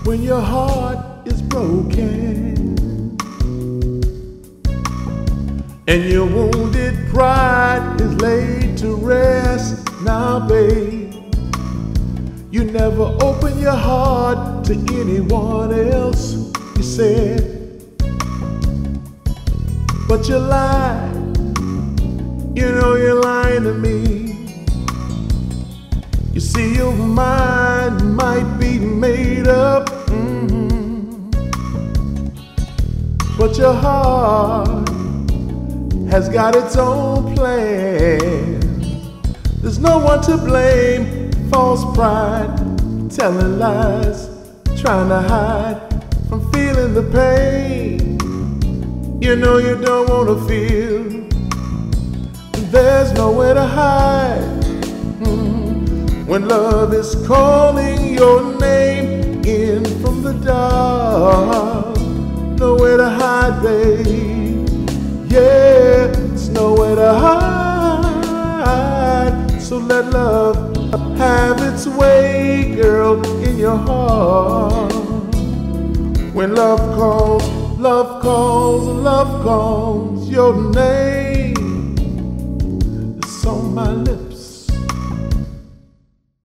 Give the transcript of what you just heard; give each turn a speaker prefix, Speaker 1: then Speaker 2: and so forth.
Speaker 1: when your heart is broken and your wounded pride is laid to rest. Now, babe, you never open your heart to anyone else, you said, but you lied. You know you're lying to me. You see, your mind might be made up, but your heart has got its own plan. There's no one to blame. False pride, telling lies, trying to hide from feeling the pain. You know you don't want to feel. There's nowhere to hide when love is calling your name in from the dark. Nowhere to hide, babe. Yeah, it's nowhere to hide. So let love have its way, girl, in your heart. When love calls, love calls, love calls your name. It's on my lips.